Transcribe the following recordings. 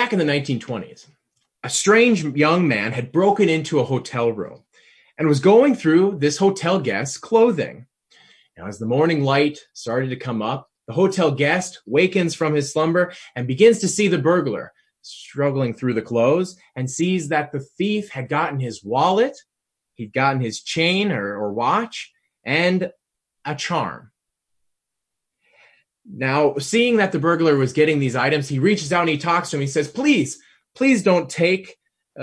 Back in the 1920s, a strange young man had broken into a hotel room and was going through this hotel guest's clothing. Now, as the morning light started to come up, the hotel guest wakens from his slumber and begins to see the burglar struggling through the clothes and sees that the thief had gotten his wallet, he'd gotten his chain or watch, and a charm. Now, seeing that the burglar was getting these items, he reaches out and he talks to him. He says, please don't take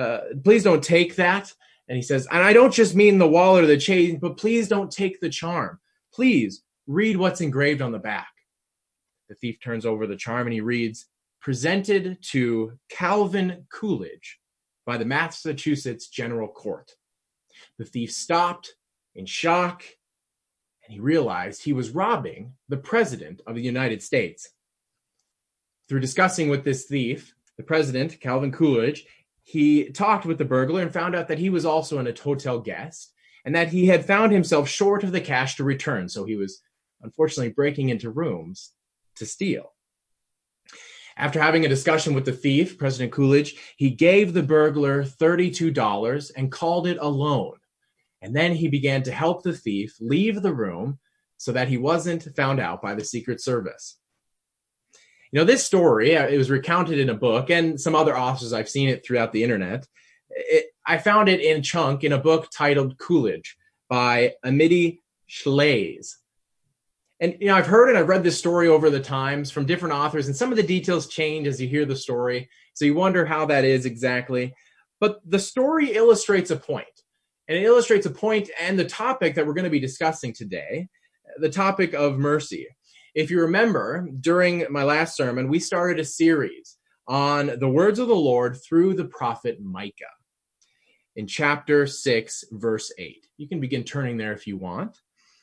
that. And he says, and I don't just mean the wallet or the chain, but please don't take the charm. Please read what's engraved on the back. The thief turns over the charm and he reads, presented to Calvin Coolidge by the Massachusetts General Court. The thief stopped in shock and he realized he was robbing the President of the United States. Through discussing with this thief, the president, Calvin Coolidge, he talked with the burglar and found out that he was also a hotel guest and that he had found himself short of the cash to return. So he was unfortunately breaking into rooms to steal. After having a discussion with the thief, President Coolidge, he gave the burglar $32 and called it a loan. And then he began to help the thief leave the room so that he wasn't found out by the Secret Service. You know, this story, it was recounted in a book, and some other authors, I've seen it throughout the internet. I found it in a chunk in a book titled Coolidge by Amity Shlaes. And, you know, I've heard and I've read this story over the times from different authors, and some of the details change as you hear the story. So you wonder how that is exactly. But the story illustrates a point. And it illustrates a point and the topic that we're going to be discussing today, the topic of mercy. If you remember, during my last sermon, we started a series on the words of the Lord through the prophet Micah in chapter 6, verse 8. You can begin turning there if you want.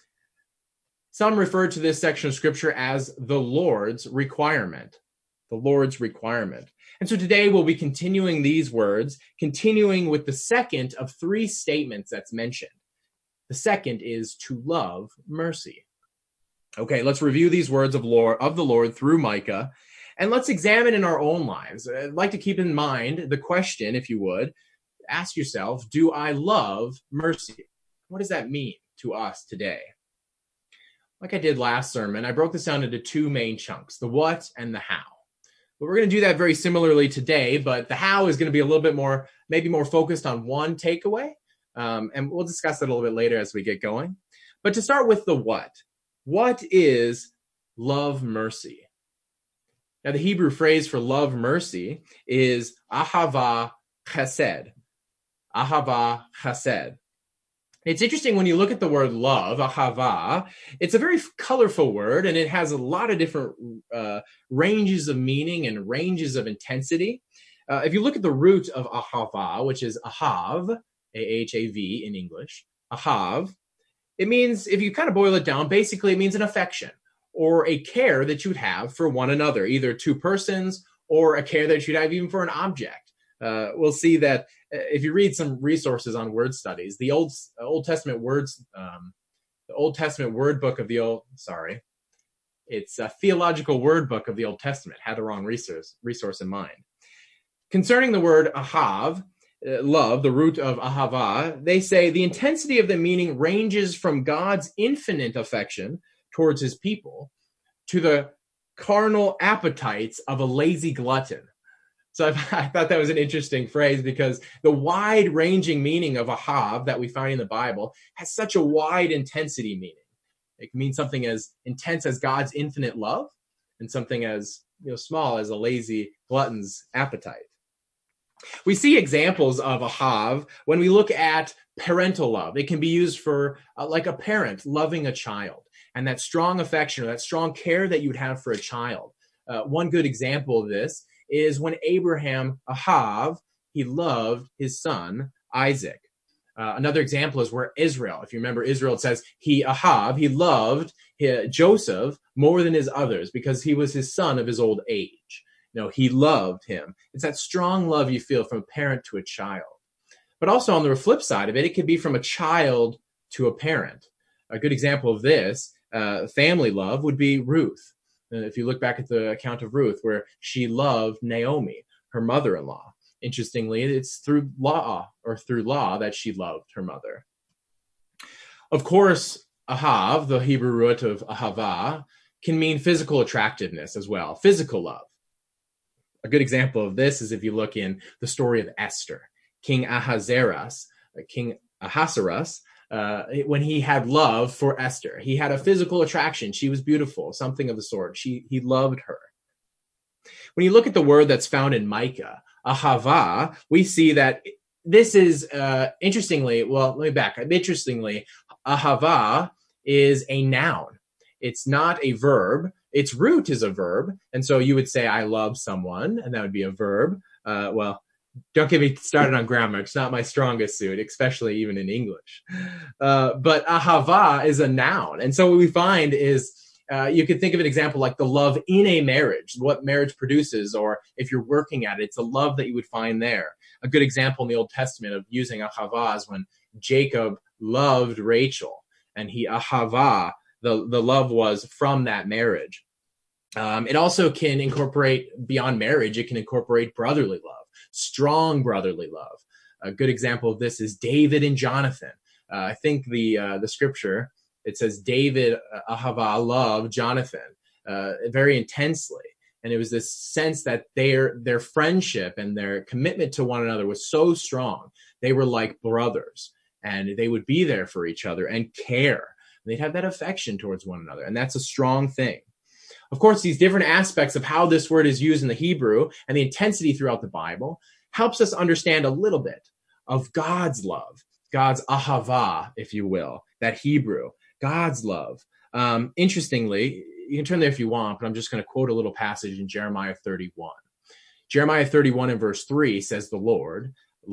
Some refer to this section of scripture as the Lord's requirement. The Lord's requirement. And so today we'll be continuing these words, continuing with the second of three statements that's mentioned. The second is to love mercy. Okay, let's review these words of the Lord through Micah, and let's examine in our own lives. I'd like to keep in mind the question, if you would, ask yourself, do I love mercy? What does that mean to us today? Like I did last sermon, I broke this down into two main chunks, the what and the how. But we're going to do that very similarly today, but the how is going to be a little bit more, maybe more focused on one takeaway, and we'll discuss that a little bit later as we get going. But to start with the what is love mercy? Now, the Hebrew phrase for love mercy is ahava chesed. Ahava chesed. It's interesting when you look at the word love, ahava, it's a very colorful word, and it has a lot of different ranges of meaning and ranges of intensity. If you look at the root of ahava, which is ahav, A-H-A-V in English, ahav, it means, if you kind of boil it down, basically it means an affection or a care that you'd have for one another, either two persons or a care that you'd have even for an object. We'll see that if you read some resources on word studies, the Old Testament words, the Old Testament word book of the it's a theological word book of the Old Testament. Had the wrong resource in mind. Concerning the word ahav, love, the root of ahava, they say the intensity of the meaning ranges from God's infinite affection towards his people to the carnal appetites of a lazy glutton. So I thought that was an interesting phrase because the wide-ranging meaning of ahav that we find in the Bible has such a wide intensity meaning. It can mean something as intense as God's infinite love and something as small as a lazy glutton's appetite. We see examples of ahav when we look at parental love. It can be used for like a parent loving a child and that strong affection or that strong care that you would have for a child. One good example of this is when Abraham, ahav, he loved his son, Isaac. Another example is where Israel, if you remember Israel, it says he loved Joseph more than his others because he was his son of his old age. He loved him. It's that strong love you feel from a parent to a child. But also on the flip side of it, it could be from a child to a parent. A good example of this, family love, would be Ruth. If you look back at the account of Ruth, where she loved Naomi, her mother-in-law. Interestingly, it's through law that she loved her mother. Of course, ahav, the Hebrew root of ahava, can mean physical attractiveness as well, physical love. A good example of this is if you look in the story of Esther. King Ahasuerus, when he had love for Esther, he had a physical attraction. She was beautiful, something of the sort. He loved her. When you look at the word that's found in Micah, ahava, we see that this is, interestingly, ahava is a noun. It's not a verb. Its root is a verb. And so you would say, I love someone, and that would be a verb. Don't get me started on grammar. It's not my strongest suit, especially even in English. But ahava is a noun. And so what we find is, you could think of an example like the love in a marriage, what marriage produces, or if you're working at it, it's a love that you would find there. A good example in the Old Testament of using ahava is when Jacob loved Rachel, and he ahava, the love was from that marriage. It also can incorporate, beyond marriage, it can incorporate brotherly love, strong brotherly love. A good example of this is David and Jonathan. I think the scripture, it says David, ahava, loved Jonathan very intensely. And it was this sense that their friendship and their commitment to one another was so strong. They were like brothers, and they would be there for each other and care. And they'd have that affection towards one another. And that's a strong thing. Of course, these different aspects of how this word is used in the Hebrew and the intensity throughout the Bible helps us understand a little bit of God's love, God's ahava, if you will, that Hebrew, God's love. Interestingly, you can turn there if you want, but I'm just going to quote a little passage in Jeremiah 31. Jeremiah 31 in verse 3 says the Lord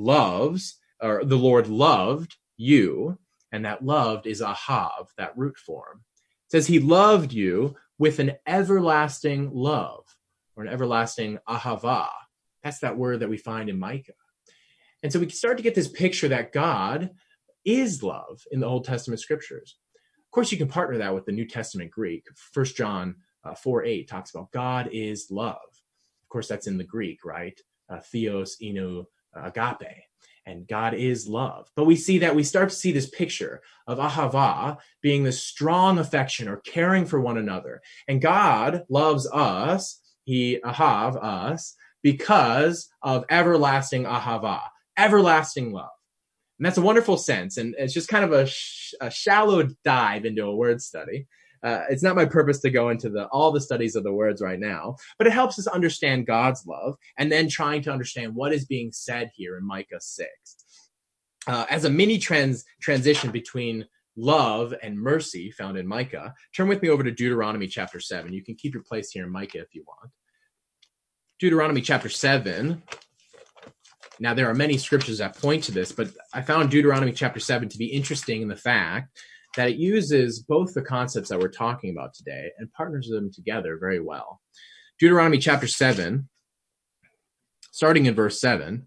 loved you, and that loved is ahav, that root form. It says he loved you with an everlasting love, or an everlasting ahava. That's that word that we find in Micah. And so we can start to get this picture that God is love in the Old Testament scriptures. Of course, you can partner that with the New Testament Greek. 1 John 4:8 talks about God is love. Of course, that's in the Greek, right? Theos, inu, agape. And God is love. But we start to see this picture of ahava being this strong affection or caring for one another. And God loves us, ahav us, because of everlasting ahava, everlasting love. And that's a wonderful sense. And it's just kind of a shallow dive into a word study. It's not my purpose to go into all the studies of the words right now, but it helps us understand God's love and then trying to understand what is being said here in Micah 6. As a mini transition between love and mercy found in Micah, turn with me over to Deuteronomy chapter 7. You can keep your place here in Micah if you want. Deuteronomy chapter 7. Now, there are many scriptures that point to this, but I found Deuteronomy chapter 7 to be interesting in the fact that it uses both the concepts that we're talking about today and partners them together very well. Deuteronomy chapter 7, starting in verse 7,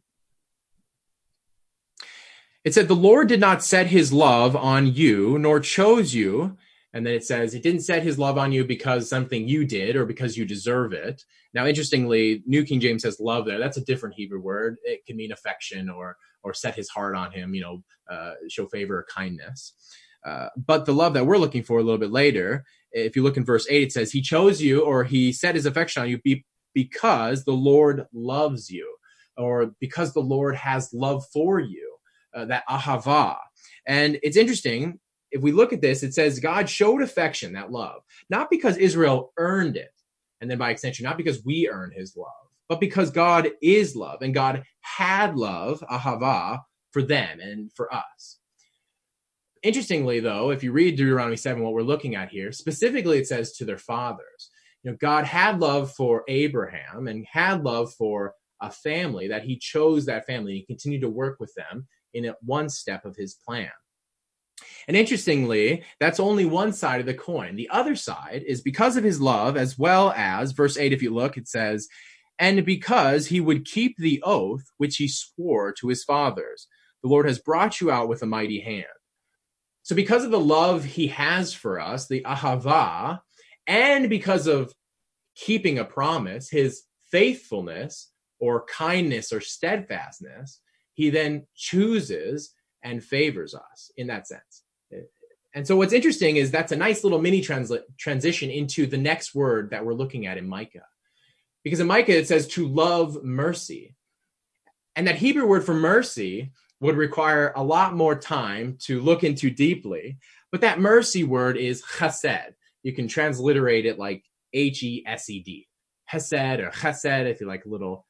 it said, the Lord did not set his love on you, nor chose you. And then it says, it didn't set his love on you because something you did or because you deserve it. Now, interestingly, New King James says love there. That's a different Hebrew word. It can mean affection or set his heart on him, show favor or kindness. But the love that we're looking for a little bit later, if you look in verse 8, it says, he chose you or he set his affection on you because the Lord loves you, or because the Lord has love for you, that ahava. And it's interesting, if we look at this, it says God showed affection, that love, not because Israel earned it, and then by extension, not because we earn his love, but because God is love, and God had love, ahava, for them and for us. Interestingly, though, if you read Deuteronomy 7, what we're looking at here, specifically it says to their fathers. God had love for Abraham and had love for a family, that he chose that family. He continued to work with them in one step of his plan. And interestingly, that's only one side of the coin. The other side is because of his love, as well as, verse 8, if you look, it says, and because he would keep the oath which he swore to his fathers. The Lord has brought you out with a mighty hand. So because of the love he has for us, the ahava, and because of keeping a promise, his faithfulness, or kindness or steadfastness, he then chooses and favors us in that sense. And so what's interesting is that's a nice little mini transition into the next word that we're looking at in Micah. Because in Micah, it says to love mercy. And that Hebrew word for mercy would require a lot more time to look into deeply. But that mercy word is chesed. You can transliterate it like H-E-S-E-D. Hesed or chesed, if you like a little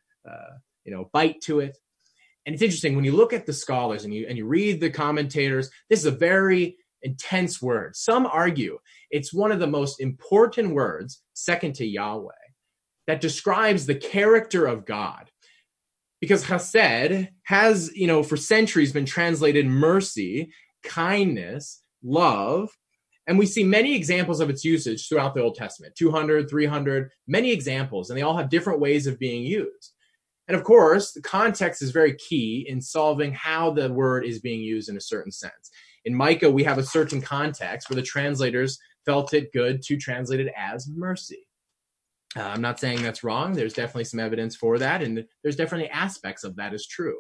bite to it. And it's interesting, when you look at the scholars and you read the commentators, this is a very intense word. Some argue it's one of the most important words, second to Yahweh, that describes the character of God. Because chesed has, for centuries been translated mercy, kindness, love. And we see many examples of its usage throughout the Old Testament, 200, 300, many examples, and they all have different ways of being used. And of course, the context is very key in solving how the word is being used in a certain sense. In Micah, we have a certain context where the translators felt it good to translate it as mercy. I'm not saying that's wrong. There's definitely some evidence for that, and there's definitely aspects of that is true.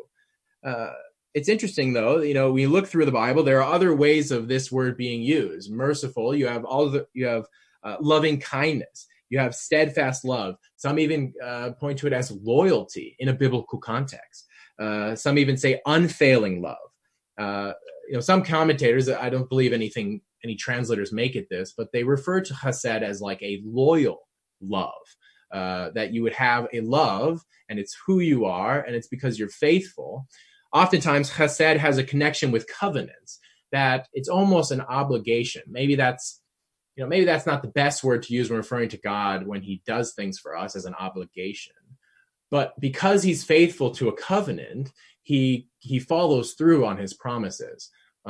It's interesting, though, when you look through the Bible, there are other ways of this word being used. Merciful, you have loving kindness. You have steadfast love. Some even point to it as loyalty in a biblical context. Some even say unfailing love. Some commentators, I don't believe any translators make it this, but they refer to chesed as like a loyal love, that you would have a love and it's who you are and it's because you're faithful. Oftentimes chesed has a connection with covenants, that it's almost an obligation. Maybe that's not the best word to use when referring to God when he does things for us as an obligation. But because he's faithful to a covenant, he follows through on his promises.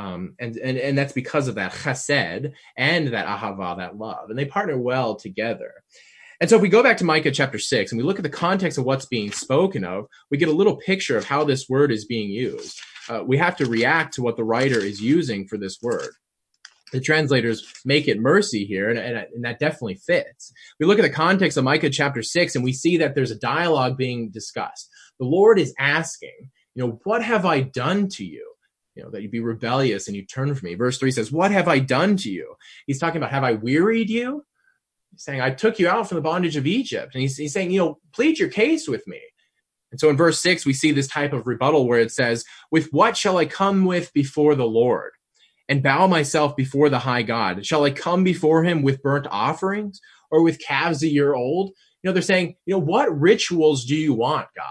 And that's because of that chesed and that ahava, that love. And they partner well together. And so if we go back to Micah chapter 6 and we look at the context of what's being spoken of, we get a little picture of how this word is being used. We have to react to what the writer is using for this word. The translators make it mercy here, and that definitely fits. We look at the context of Micah chapter 6, and we see that there's a dialogue being discussed. The Lord is asking, what have I done to you? That you be rebellious and you turn from me. Verse 3 says, what have I done to you? He's talking about, have I wearied you? He's saying, I took you out from the bondage of Egypt. And he's saying, plead your case with me. And so in verse 6, we see this type of rebuttal where it says, with what shall I come with before the Lord and bow myself before the high God? Shall I come before him with burnt offerings or with calves a year old? They're saying, what rituals do you want, God?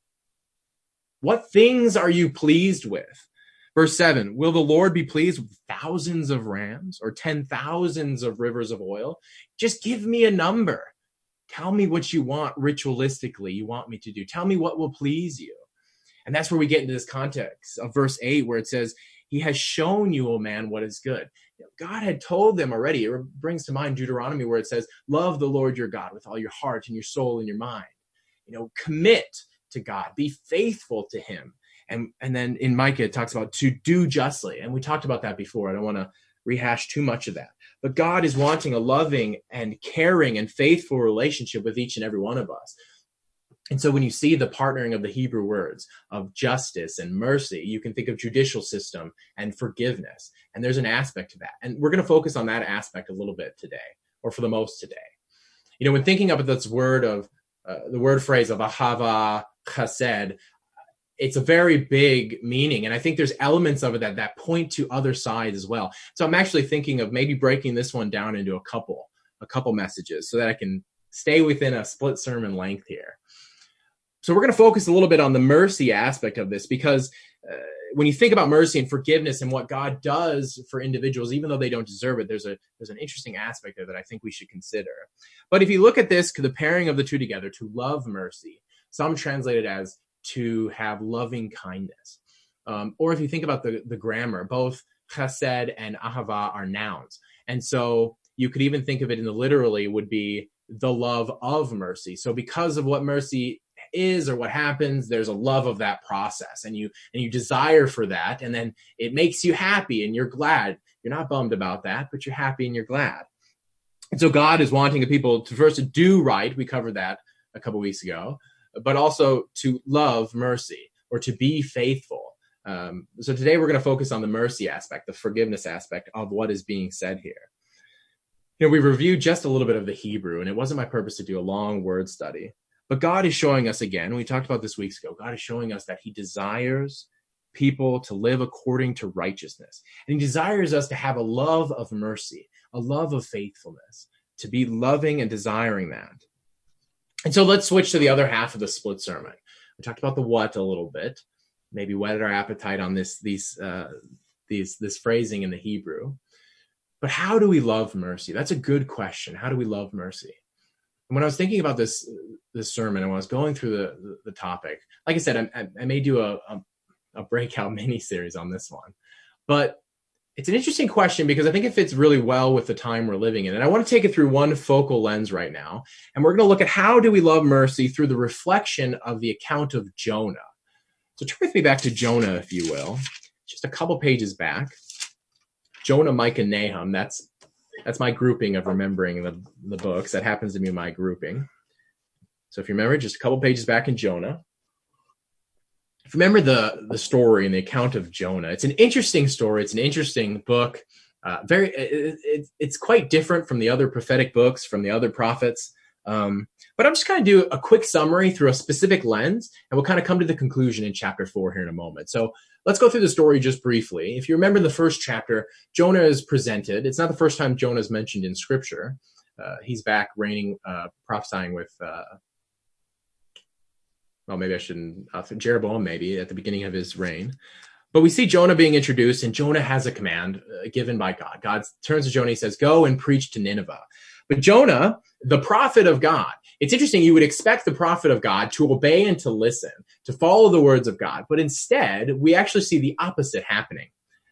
What things are you pleased with? Verse 7, will the Lord be pleased with thousands of rams or 10,000s of rivers of oil? Just give me a number. Tell me what you want ritualistically you want me to do. Tell me what will please you. And that's where we get into this context of verse 8 where it says, he has shown you, O man, what is good. God had told them already. It brings to mind Deuteronomy where it says, love the Lord your God with all your heart and your soul and your mind. Commit to God. Be faithful to him. And then in Micah, it talks about to do justly. And we talked about that before. I don't want to rehash too much of that. But God is wanting a loving and caring and faithful relationship with each and every one of us. And so when you see the partnering of the Hebrew words of justice and mercy, you can think of judicial system and forgiveness. And there's an aspect to that. And we're going to focus on that aspect a little bit today, or for the most today. When thinking of this word of the word phrase of ahava, chesed, it's a very big meaning. And I think there's elements of it that point to other sides as well. So I'm actually thinking of maybe breaking this one down into a couple messages so that I can stay within a split sermon length here. So we're going to focus a little bit on the mercy aspect of this because when you think about mercy and forgiveness and what God does for individuals, even though they don't deserve it, there's an interesting aspect there that I think we should consider. But if you look at this, the pairing of the two together, to love mercy, some translate it as to have loving kindness. Or if you think about the grammar, both chesed and ahava are nouns. And so you could even think of it in the literally would be the love of mercy. So because of what mercy is or what happens, there's a love of that process and you desire for that. And then it makes you happy and you're glad. You're not bummed about that, but you're happy and you're glad. And so God is wanting people to first do right. We covered that a couple weeks ago. but also to love mercy or to be faithful. So today we're going to focus on the mercy aspect, the forgiveness aspect of what is being said here. We reviewed just a little bit of the Hebrew, and it wasn't my purpose to do a long word study. But God is showing us again, we talked about this weeks ago, God is showing us that he desires people to live according to righteousness. And he desires us to have a love of mercy, a love of faithfulness, to be loving and desiring that. And so let's switch to the other half of the split sermon. We talked about the what a little bit, maybe whetted our appetite on this phrasing in the Hebrew. But how do we love mercy? That's a good question. How do we love mercy? And when I was thinking about this sermon and when I was going through the topic, like I said, I may do a breakout mini series on this one. But it's an interesting question because I think it fits really well with the time we're living in. And I want to take it through one focal lens right now. And we're going to look at how do we love mercy through the reflection of the account of Jonah. So turn with me back to Jonah, if you will, just a couple pages back. Jonah, Micah, Nahum, that's my grouping of remembering the books. That happens to be my grouping. So if you remember, just a couple pages back in Jonah. If you remember the story and the account of Jonah, it's an interesting story. It's an interesting book. It's quite different from the other prophetic books, from the other prophets. But I'm just going to do a quick summary through a specific lens, and we'll kind of come to the conclusion in chapter 4 here in a moment. So let's go through the story just briefly. If you remember the first chapter, Jonah is presented. It's not the first time Jonah is mentioned in Scripture. He's back reigning, prophesying with, maybe I shouldn't, Jeroboam maybe at the beginning of his reign. But we see Jonah being introduced, and Jonah has a command given by God. God turns to Jonah, he says, go and preach to Nineveh. But Jonah, the prophet of God, it's interesting, you would expect the prophet of God to obey and to listen, to follow the words of God. But instead, we actually see the opposite happening.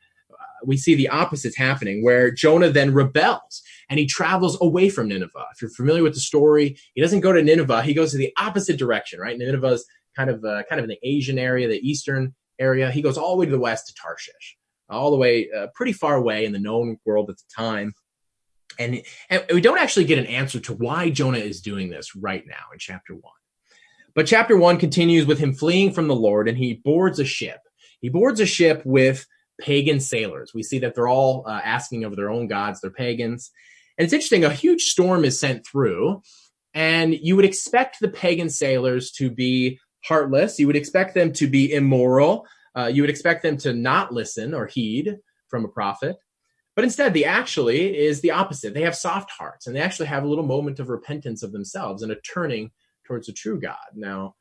We see the opposite happening where Jonah then rebels and he travels away from Nineveh. If you're familiar with the story, he doesn't go to Nineveh. He goes to the opposite direction, right? Nineveh is kind of in the Asian area, the Eastern area. He goes all the way to the west to Tarshish, all the way pretty far away in the known world at the time. And we don't actually get an answer to why Jonah is doing this right now in chapter 1. But chapter 1 continues with him fleeing from the Lord, and he boards a ship. He boards a ship with pagan sailors. We see that they're all asking of their own gods. They're pagans. And it's interesting, a huge storm is sent through, and you would expect the pagan sailors to be heartless. You would expect them to be immoral. You would expect them to not listen or heed from a prophet. But instead, they actually is the opposite. They have soft hearts, and they actually have a little moment of repentance of themselves and a turning towards the true God. Now,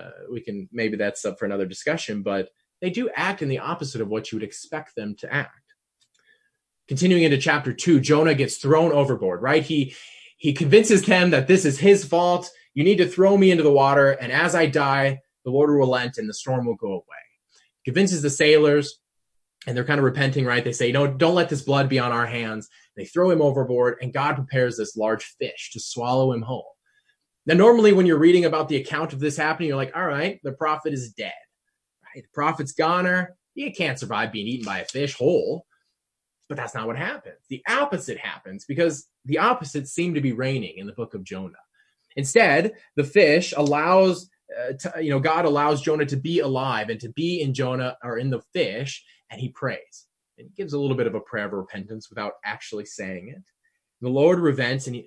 maybe that's up for another discussion, but they do act in the opposite of what you would expect them to act. Continuing into chapter 2, Jonah gets thrown overboard, right? He convinces them that this is his fault. You need to throw me into the water, and as I die, the Lord will relent and the storm will go away. Convinces the sailors, and they're kind of repenting, right? They say, no, don't let this blood be on our hands. They throw him overboard, and God prepares this large fish to swallow him whole. Now, normally when you're reading about the account of this happening, you're like, all right, the prophet is dead. Right? The prophet's goner. He can't survive being eaten by a fish whole. But that's not what happens. The opposite happens because the opposite seemed to be reigning in the book of Jonah. Instead, the fish allows, God allows Jonah to be alive and to be in Jonah or in the fish, and he prays. And he gives a little bit of a prayer of repentance without actually saying it. The Lord relents and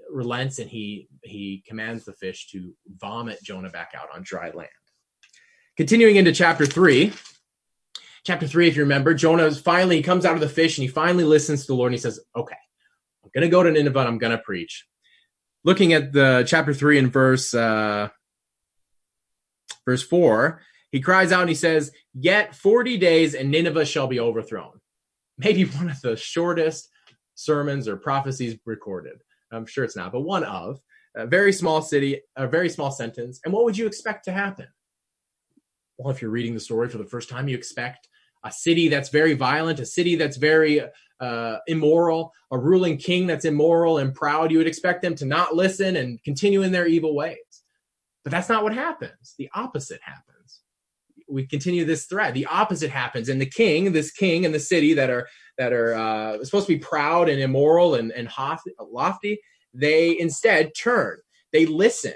he commands the fish to vomit Jonah back out on dry land. Continuing into chapter 3. Chapter 3, if you remember, he comes out of the fish and he finally listens to the Lord and he says, okay, I'm going to go to Nineveh and I'm going to preach. Looking at the chapter 3 and verse 4, he cries out and he says, yet 40 days and Nineveh shall be overthrown. Maybe one of the shortest sermons or prophecies recorded. I'm sure it's not, but one of. A very small city, a very small sentence. And what would you expect to happen? Well, if you're reading the story for the first time, you expect a city that's very violent, a city that's very immoral, a ruling king that's immoral and proud. You would expect them to not listen and continue in their evil ways. But that's not what happens. The opposite happens. We continue this thread. The opposite happens. And this king and the city that are supposed to be proud and immoral and lofty, they instead turn. They listen.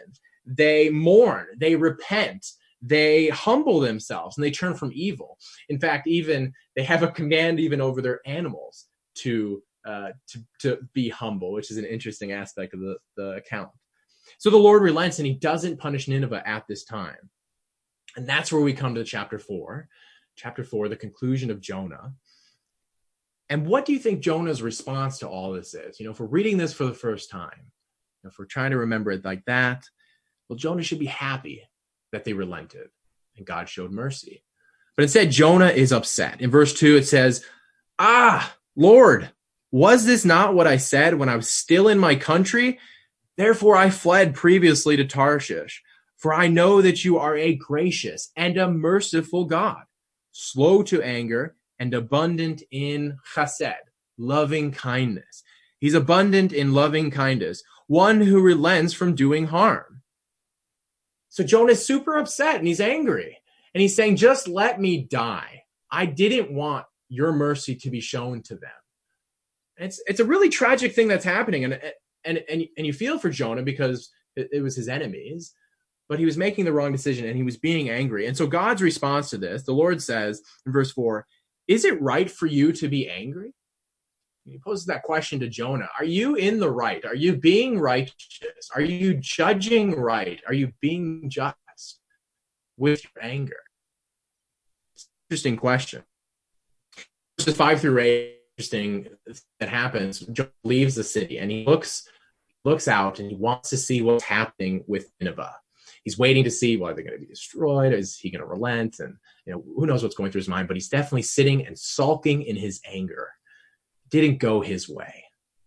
they mourn, they repent, they humble themselves, and they turn from evil. In fact, even they have a command even over their animals to be humble, which is an interesting aspect of the account. So the Lord relents, and he doesn't punish Nineveh at this time. And that's where we come to chapter 4. Chapter 4, the conclusion of Jonah. And what do you think Jonah's response to all this is? If we're reading this for the first time, if we're trying to remember it like that, well, Jonah should be happy that they relented and God showed mercy. But instead, Jonah is upset. In verse 2, it says, Lord, was this not what I said when I was still in my country? Therefore, I fled previously to Tarshish, for I know that you are a gracious and a merciful God, slow to anger and abundant in chesed, loving kindness. He's abundant in loving kindness, one who relents from doing harm. So Jonah's super upset and he's angry. And he's saying, just let me die. I didn't want your mercy to be shown to them. It's a really tragic thing that's happening. And you feel for Jonah because it was his enemies, but he was making the wrong decision and he was being angry. And so God's response to this, the Lord says in verse 4, is it right for you to be angry? He poses that question to Jonah. Are you in the right? Are you being righteous? Are you judging right? Are you being just with your anger? It's an interesting question. Verses 5 through 8, interesting that happens. Jonah leaves the city and he looks out and he wants to see what's happening with Nineveh. He's waiting to see, well, are they going to be destroyed? Is he going to relent? And who knows what's going through his mind, but he's definitely sitting and sulking in his anger. Didn't go his way.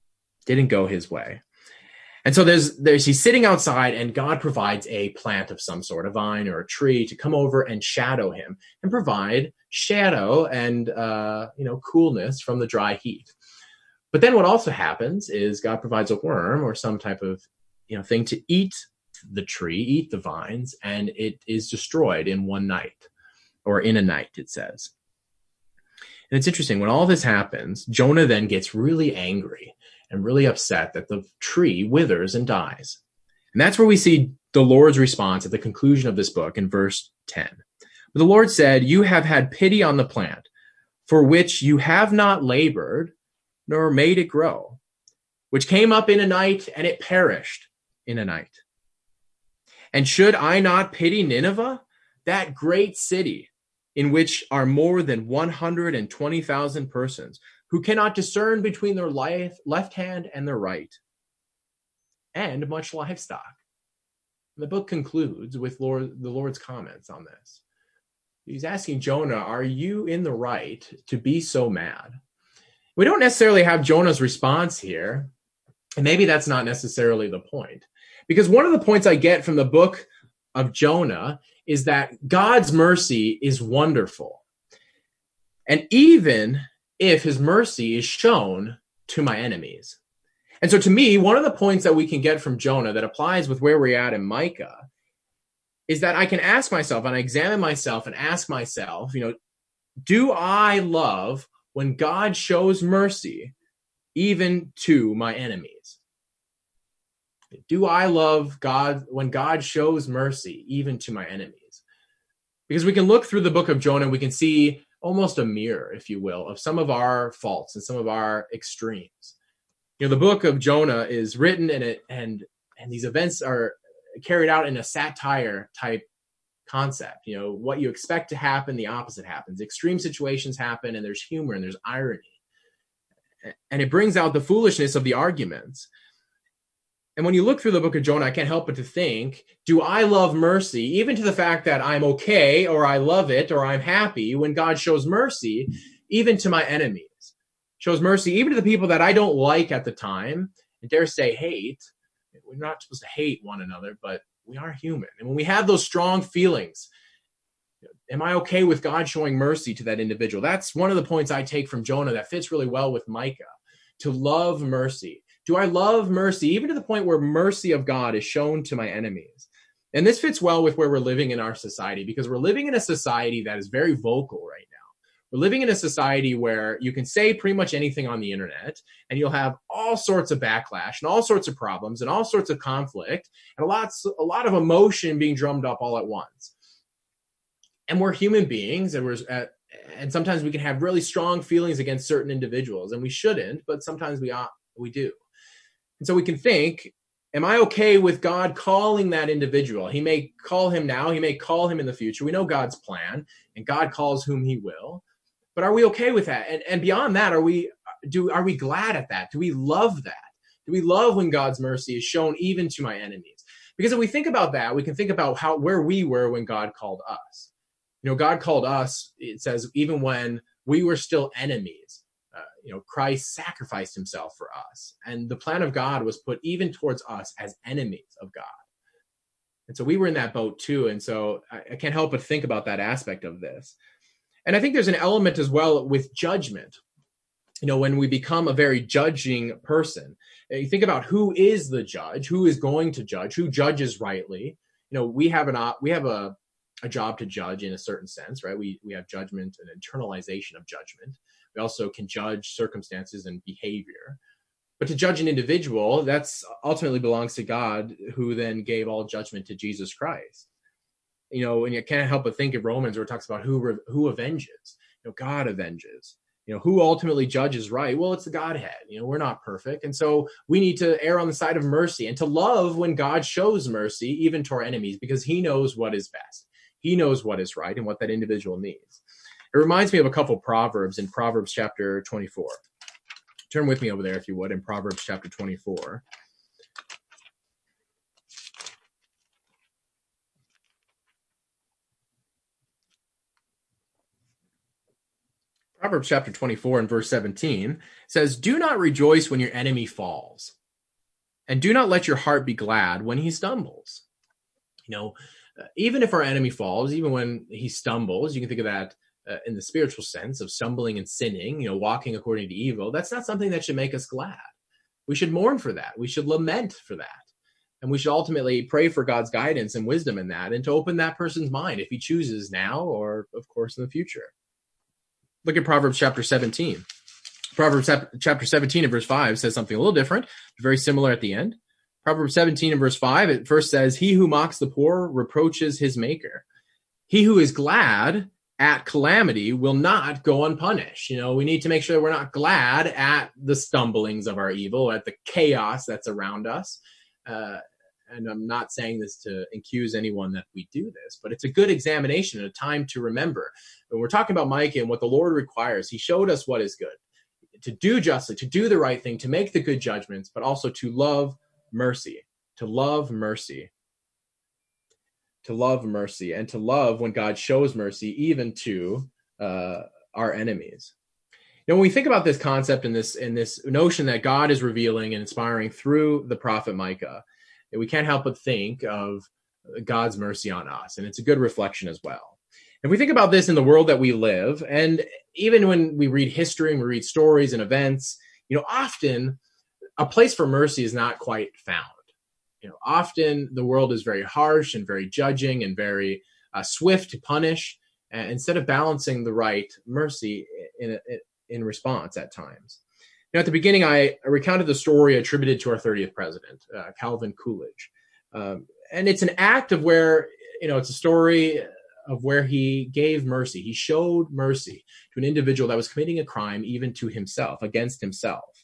And so he's sitting outside and God provides a plant of some sort, a vine or a tree, to come over and shadow him and provide shadow and coolness from the dry heat. But then what also happens is God provides a worm or some type of thing to eat the tree, eat the vines, and it is destroyed in one night, or in a night, it says. And it's interesting, when all this happens, Jonah then gets really angry and really upset that the tree withers and dies. And that's where we see the Lord's response at the conclusion of this book in verse 10. But the Lord said, you have had pity on the plant, for which you have not labored, nor made it grow, which came up in a night, and it perished in a night. And should I not pity Nineveh, that great city, in which are more than 120,000 persons, who cannot discern between their left hand and their right, and much livestock? And the book concludes with the Lord's comments on this. He's asking Jonah, are you in the right to be so mad? We don't necessarily have Jonah's response here, and maybe that's not necessarily the point. Because one of the points I get from the book of Jonah is that God's mercy is wonderful. And even if his mercy is shown to my enemies. And so to me, one of the points that we can get from Jonah that applies with where we're at in Micah is that I can ask myself, and I examine myself and ask myself, do I love when God shows mercy even to my enemies? Do I love God when God shows mercy even to my enemies? Because we can look through the book of Jonah and we can see almost a mirror, if you will, of some of our faults and some of our extremes. The book of Jonah is written and these events are carried out in a satire type concept. What you expect to happen, the opposite happens. Extreme situations happen and there's humor and there's irony. And it brings out the foolishness of the arguments. And when you look through the book of Jonah, I can't help but to think, do I love mercy, even to the fact that I'm okay, or I love it, or I'm happy when God shows mercy, even to my enemies, shows mercy, even to the people that I don't like at the time, and dare say hate. We're not supposed to hate one another, but we are human. And when we have those strong feelings, am I okay with God showing mercy to that individual? That's one of the points I take from Jonah that fits really well with Micah, to love mercy. Do I love mercy, even to the point where mercy of God is shown to my enemies? And this fits well with where we're living in our society, because we're living in a society that is very vocal right now. We're living in a society where you can say pretty much anything on the internet and you'll have all sorts of backlash and all sorts of problems and all sorts of conflict and a lot of emotion being drummed up all at once. And we're human beings, and sometimes we can have really strong feelings against certain individuals, and we shouldn't, but sometimes we do. And so we can think, am I okay with God calling that individual? He may call him now, he may call him in the future. We know God's plan, and God calls whom he will. But are we okay with that? And beyond that, are we glad at that? Do we love that? Do we love when God's mercy is shown even to my enemies? Because if we think about that, we can think about where we were when God called us. God called us, it says, even when we were still enemies. Christ sacrificed himself for us. And the plan of God was put even towards us as enemies of God. And so we were in that boat too. And so I can't help but think about that aspect of this. And I think there's an element as well with judgment. When we become a very judging person, you think about who is the judge, who is going to judge, who judges rightly. We have a job to judge in a certain sense, right? We have judgment and internalization of judgment. We also can judge circumstances and behavior. But to judge an individual, that's ultimately belongs to God, who then gave all judgment to Jesus Christ. And you can't help but think of Romans, where it talks about who avenges. God avenges. Who ultimately judges right? Well, it's the Godhead. We're not perfect. And so we need to err on the side of mercy and to love when God shows mercy, even to our enemies, because he knows what is best. He knows what is right and what that individual needs. It reminds me of a couple Proverbs in Proverbs chapter 24. Turn with me over there, if you would, in Proverbs chapter 24. Proverbs chapter 24 and verse 17 says, "Do not rejoice when your enemy falls, and do not let your heart be glad when he stumbles." Even if our enemy falls, even when he stumbles, you can think of that in the spiritual sense of stumbling and sinning, walking according to evil. That's not something that should make us glad. We should mourn for that. We should lament for that. And we should ultimately pray for God's guidance and wisdom in that, and to open that person's mind if he chooses now or, of course, in the future. Look at Proverbs chapter 17. Proverbs chapter 17 and verse 5 says something a little different, very similar at the end. Proverbs 17 and verse 5, it first says, "He who mocks the poor reproaches his maker. He who is glad at calamity will not go unpunished." We need to make sure that we're not glad at the stumblings of our evil, at the chaos that's around us. And I'm not saying this to accuse anyone that we do this, but it's a good examination and a time to remember. When we're talking about Micah and what the Lord requires, he showed us what is good. To do justly, to do the right thing, to make the good judgments, but also to love mercy, to love mercy, to love mercy, and to love when God shows mercy even to our enemies. When we think about this concept and this notion that God is revealing and inspiring through the prophet Micah, we can't help but think of God's mercy on us, and it's a good reflection as well. If we think about this in the world that we live, and even when we read history and we read stories and events, often a place for mercy is not quite found. Often the world is very harsh and very judging and very swift to punish, instead of balancing the right mercy in response at times. At the beginning, I recounted the story attributed to our 30th president, Calvin Coolidge. And it's an act of where, it's a story of where he gave mercy. He showed mercy to an individual that was committing a crime, even to himself, against himself.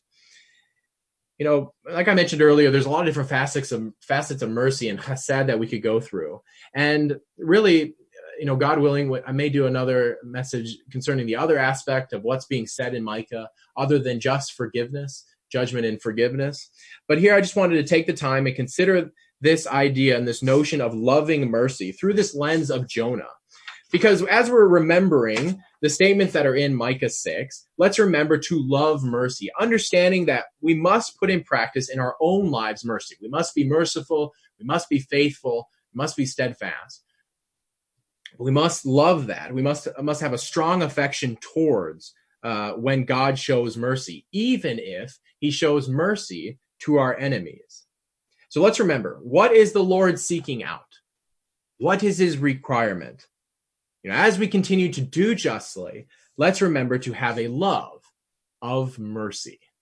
Like I mentioned earlier, there's a lot of different facets of mercy and chesed that we could go through. And really, God willing, I may do another message concerning the other aspect of what's being said in Micah, other than just forgiveness, judgment and forgiveness. But here I just wanted to take the time and consider this idea and this notion of loving mercy through this lens of Jonah. Because as we're remembering the statements that are in Micah 6, let's remember to love mercy, understanding that we must put in practice in our own lives mercy. We must be merciful, we must be faithful, we must be steadfast. We must love that. We must have a strong affection towards when God shows mercy, even if he shows mercy to our enemies. So let's remember, what is the Lord seeking out? What is his requirement? As we continue to do justly, let's remember to have a love of mercy.